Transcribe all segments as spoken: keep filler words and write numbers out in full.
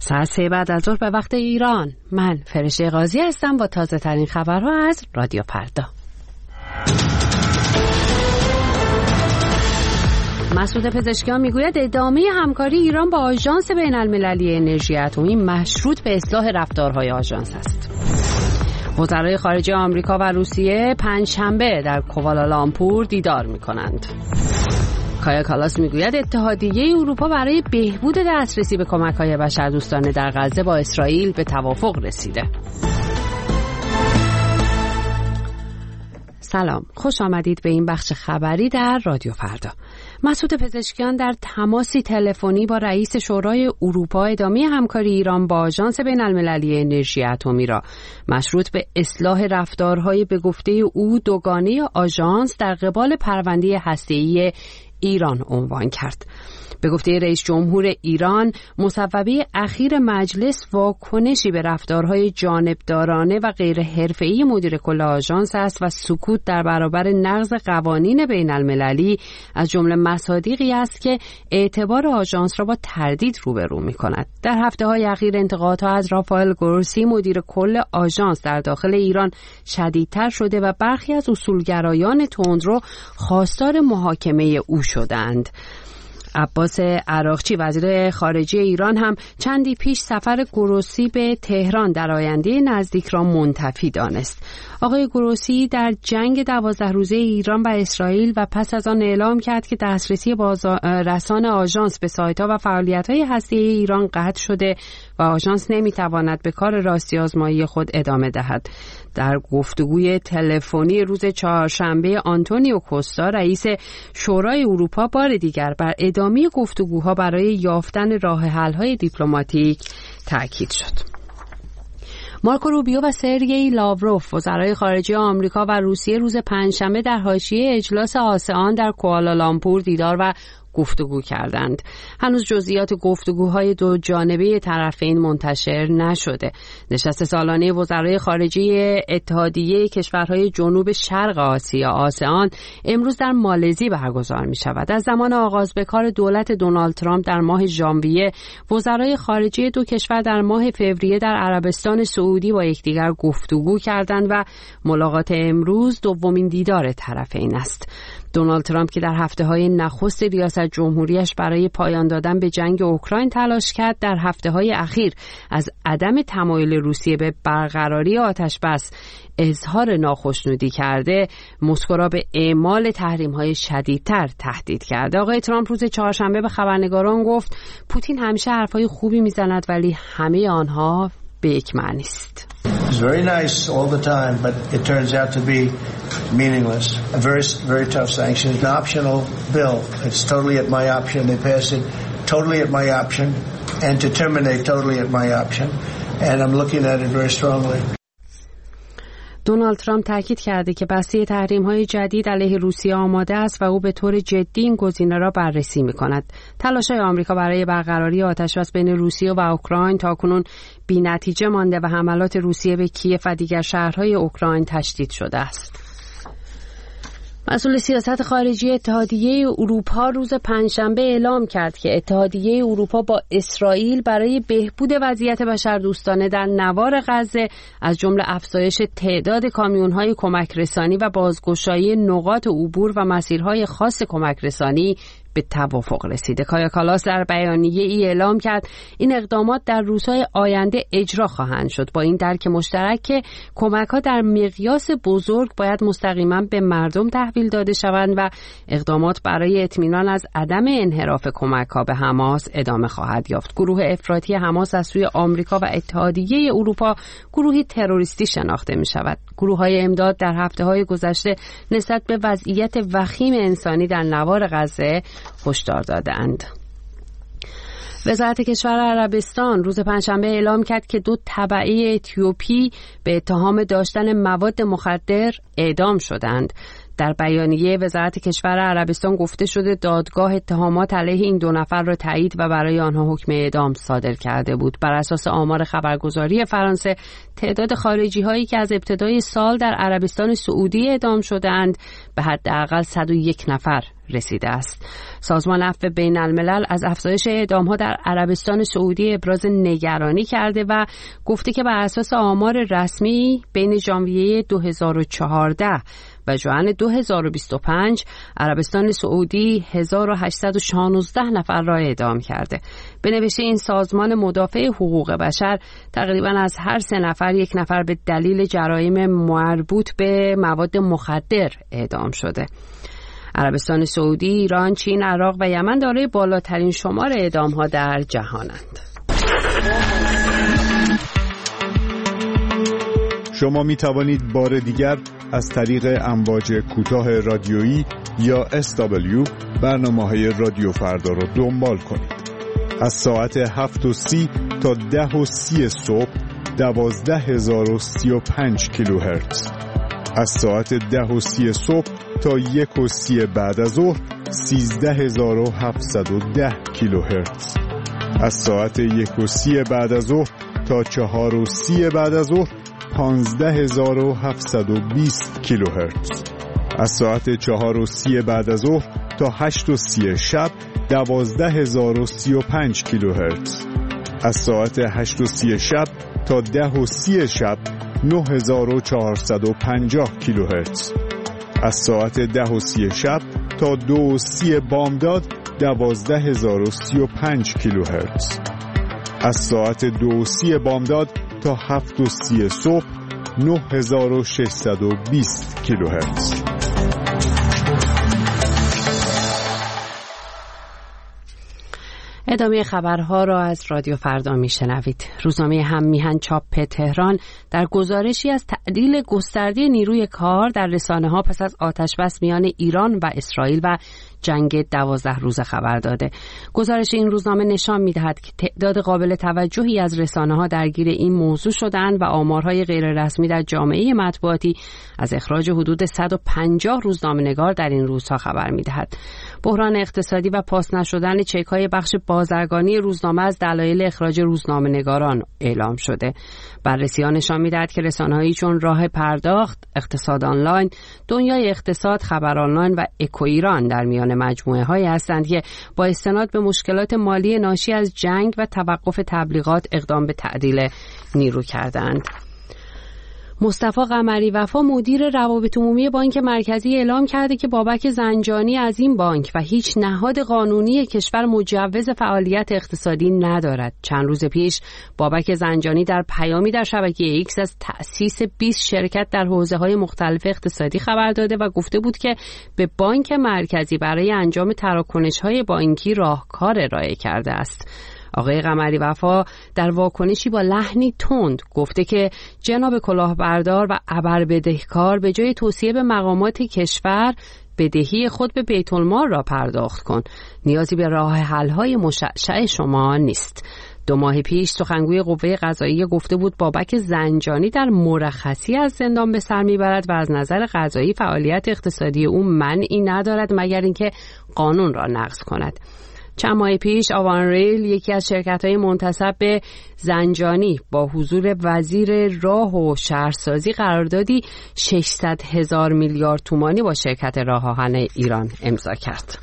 ساعت سه بعد از ظهر به وقت ایران. من فرشته قاضی هستم با تازه ترین خبرها از رادیو فردا. مسعود پزشکیان میگوید ادامه همکاری ایران با آژانس بین المللی انرژی اتمی مشروط به اصلاح رفتارهای آژانس است. وزرای خارجه آمریکا و روسیه پنجشنبه در کوالالامپور دیدار می‌کنند. کایا کالاس میگوید اتحادیه اروپا برای بهبود دسترسی به کمک‌های بشردوستانه در غزه با اسرائیل به توافق رسیده. سلام، خوش آمدید به این بخش خبری در رادیو فردا. مسعود پزشکیان در تماسی تلفنی با رئیس شورای اروپا ادامه همکاری ایران با آژانس بین المللی انرژی اتمی را مشروط به اصلاح رفتارهای به گفته او دوگانه آژانس در قبال پرونده هسته‌ای ایران عنوان کرد. به گفته رئیس جمهور ایران، مصوبه اخیر مجلس واکنشی به رفتارهای جانبدارانه و غیر حرفه‌ای مدیر کل آژانس است و سکوت در برابر نقض قوانین بین المللی از جمله مصادیقی است که اعتبار آژانس را با تردید روبرو می‌کند. در هفته‌های اخیر انتقادها از رافائل گروسی مدیر کل آژانس در داخل ایران شدیدتر شده و برخی از اصولگرایان تندرو خواستار محاکمه او شدند. عباس عراقچی وزیر خارجه ایران هم چندی پیش سفر گروسی به تهران در آینده نزدیک را منتفی دانست. آقای گروسی در جنگ دوازده روزه ایران و اسرائیل و پس از آن اعلام کرد که دسترسی رسانه آژانس به سایت‌ها و فعالیت‌های هسته‌ای ایران قطع شده و آژانس نمی‌تواند به کار راستی آزمایی خود ادامه دهد. در گفتگوی تلفنی روز چهارشنبه آنتونیو کوستا رئیس شورای اروپا بار دیگر بر ادامه گفتگوها برای یافتن راه حل‌های دیپلماتیک تاکید شد. مارکو روبیو و سرگئی لاوروف وزرای خارجه آمریکا و روسیه روز پنجشنبه در حاشیه اجلاس آسئان در کوالالامپور دیدار و گفتگو کردند. هنوز جزئیات گفتگوهای دو جانبه طرفین منتشر نشده. نشست سالانه وزرای خارجه اتحادیه کشورهای جنوب شرق آسیا آسئان امروز در مالزی برگزار می شود. از زمان آغاز به کار دولت دونالد ترامپ در ماه ژانویه، وزرای خارجه دو کشور در ماه فوریه در عربستان سعودی با یکدیگر گفتگو کردند و ملاقات امروز دومین دیدار طرفین است. دونالد ترامپ که در هفته‌های نخست ریاست جمهوریش برای پایان دادن به جنگ اوکراین تلاش کرد، در هفته‌های اخیر از عدم تمایل روسیه به برقراری آتش‌بس اظهار ناخشنودی کرده، مسکو را به اعمال تحریم‌های شدیدتر تهدید کرده. آقای ترامپ روز چهارشنبه به خبرنگاران گفت پوتین همیشه حرفای خوبی میزند ولی همه آنها به یک معنی است. It's very nice all the time, but it turns out to be meaningless. A very, very tough sanction. It's an optional bill. It's totally at my option. They pass it totally at my option, and to terminate totally at my option. And I'm looking at it very strongly. دونالد ترامپ تاکید کرده که بسته تحریم‌های جدید علیه روسیه آماده است و او به طور جدی این گزینه را بررسی می‌کند. تلاش‌های آمریکا برای برقراری آتش‌بس بین روسیه و اوکراین تاکنون بی‌نتیجه مانده و حملات روسیه به کیف و دیگر شهرهای اوکراین تشدید شده است. مسئول سیاست خارجی اتحادیه اروپا روز پنجشنبه اعلام کرد که اتحادیه اروپا با اسرائیل برای بهبود وضعیت بشردوستانه در نوار غزه از جمله افزایش تعداد کامیون‌های کمک رسانی و بازگشایی نقاط عبور و مسیرهای خاص کمک رسانی به توافق رسیده. کایا کالاس در بیانیه ای اعلام کرد این اقدامات در روزهای آینده اجرا خواهند شد با این درک مشترک که کمک‌ها در مقیاس بزرگ باید مستقیما به مردم تحویل داده شوند و اقدامات برای اطمینان از عدم انحراف کمک‌ها به حماس ادامه خواهد یافت. گروه افراطی حماس از سوی آمریکا و اتحادیه اروپا گروهی تروریستی شناخته می‌شود. گروه‌های امداد در هفته‌های گذشته نسبت به وضعیت وخیم انسانی در نوار غزه هشدار دادند. وزارت کشور عربستان روز پنجشنبه اعلام کرد که دو تبعه اتیوپی به اتهام داشتن مواد مخدر اعدام شدند. در بیانیه وزارت کشور عربستان گفته شده دادگاه اتهامات علیه این دو نفر را تایید و برای آنها حکم اعدام صادر کرده بود. بر اساس آمار خبرگزاری فرانسه تعداد خارجی هایی که از ابتدای سال در عربستان سعودی اعدام شدند به حداقل صد و یک نفر رسیده است. سازمان عفو بین الملل از افزایش اعدام ها در عربستان سعودی ابراز نگرانی کرده و گفته که بر اساس آمار رسمی بین ژانویه دو هزار و چهارده و ژوئن دو هزار و بیست و پنج عربستان سعودی هزار و هشتصد و شانزده نفر را اعدام کرده. به نوشته این سازمان مدافع حقوق بشر تقریبا از هر سه نفر یک نفر به دلیل جرایم مربوط به مواد مخدر اعدام شده. عربستان سعودی، ایران، چین، عراق و یمن دارای بالاترین شمار اعدام‌ها در جهانند. شما می توانید بار دیگر از طریق امواج کوتاه رادیویی یا اس دبلیو برنامه‌های رادیو فردا را دنبال کنید. از ساعت هفت و سی تا ده و سی صبح دوازده هزار و سی و پنج کیلوهرتز. از ساعت ده و سی صبح تا یک و سی بعد از ظهر سیزده هزار و هفتصد و ده کیلوهرتز. از ساعت یک و سی بعد از ظهر تا چهار و سی بعد از ظهر پانزده هزار و هفتصد و بیست کیلوهرتز. از ساعت چهار و سی بعد از ظهر تا هشت و سی شب دوازده هزار و سی و پنج کیلوهرتز. از ساعت هشت و سی شب تا ده و سی شب نه هزار و چهارصد و پنجاه کیلوهرتز. از ساعت ده و سی شب تا دو و سی بامداد دوازده هزار و سی و پنج کیلوهرتز. از ساعت دو و سی بامداد تا هفت و سی صبح نه هزار و ششصد و بیست کیلوهرتز. ادامه خبرها را از رادیو فردا میشنوید. روزنامه هم میهن چاپ تهران در گزارشی از تعدیل گسترده نیروی کار در رسانه‌ها پس از آتشبس میان ایران و اسرائیل و جنگ دوازده روزه خبر داده. گزارش این روزنامه نشان می‌دهد که تعداد قابل توجهی از رسانه‌ها درگیر این موضوع شدند و آمارهای غیررسمی در جامعه مطبوعاتی از اخراج حدود صد و پنجاه روزنامه‌نگار در این روزها خبر می‌دهد. بحران اقتصادی و پاس نشدن چک‌های بخش بازرگانی روزنامه از دلایل اخراج روزنامه‌نگاران اعلام شده. بررسی‌ها نشان می‌دهد که رسانه‌هایی چون راه پرداخت، اقتصاد آنلاین، دنیای اقتصاد، خبر آنلاین و اکو ایران در میان مجموعه هایی هستند که با استناد به مشکلات مالی ناشی از جنگ و توقف تبلیغات اقدام به تعدیل نیرو کردند. مصطفی قمری وفا مدیر روابط عمومی بانک مرکزی اعلام کرده که بابک زنجانی از این بانک و هیچ نهاد قانونی کشور مجوز فعالیت اقتصادی ندارد. چند روز پیش بابک زنجانی در پیامی در شبکه ایکس از تأسیس بیست شرکت در حوزه‌های مختلف اقتصادی خبر داده و گفته بود که به بانک مرکزی برای انجام تراکنش‌های بانکی راهکار ارائه کرده است. آقای قمری وفا در واکنشی با لحنی تند گفته که جناب کلاهبردار و ابر بدهکار به جای توصیه به مقامات کشور بدهی خود به بیت المال را پرداخت کن. نیازی به راه حل‌های مشعشع شما نیست. دو ماه پیش سخنگوی قوه قضاییه گفته بود بابک زنجانی در مرخصی از زندان به سر میبرد و از نظر قضایی فعالیت اقتصادی او منعی ندارد مگر اینکه قانون را نقض کند. چند ماه پیش آوان ریل، یکی از شرکت‌های منتسب به زنجانی، با حضور وزیر راه و شهرسازی قراردادی ششصد هزار میلیارد تومانی با شرکت راه آهن ایران امضا کرد.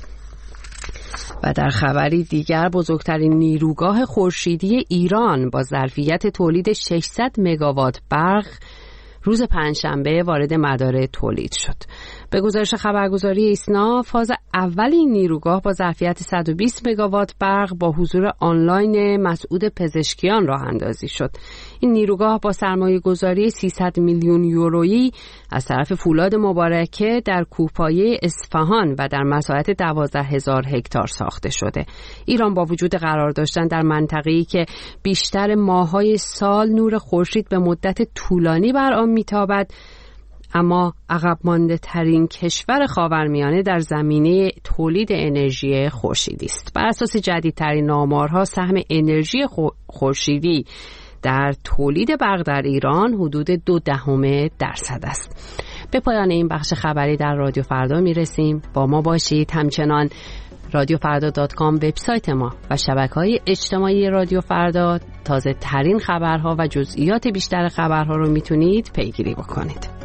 و در خبری دیگر بزرگترین نیروگاه خورشیدی ایران با ظرفیت تولید ششصد مگاوات برق روز پنجشنبه وارد مدار تولید شد. به گزارش خبرگزاری ایسنا، فاز اول این نیروگاه با ظرفیت صد و بیست مگاوات برق با حضور آنلاین مسعود پزشکیان راه اندازی شد. این نیروگاه با سرمایه گذاری سیصد میلیون یورویی از طرف فولاد مبارکه در کوهپایه اصفهان و در مساحت دوازده هزار هکتار ساخته شده. ایران با وجود قرار داشتن در منطقه‌ای که بیشتر ماه‌های سال نور خورشید به مدت طولانی بر آن میتابد، اما عقب مانده ترین کشور خاورمیانه در زمینه تولید انرژی خورشیدی است. بر اساس جدیدترین آمارها سهم انرژی خورشیدی در تولید برق در ایران حدود دو دهم درصد است. به پایان این بخش خبری در رادیو فردا میرسیم. با ما باشید. همچنان رادیو فردا دات کام وبسایت ما و شبکه‌های اجتماعی رادیو فردا تازه ترین خبرها و جزئیات بیشتر خبرها رو میتونید پیگیری بکنید.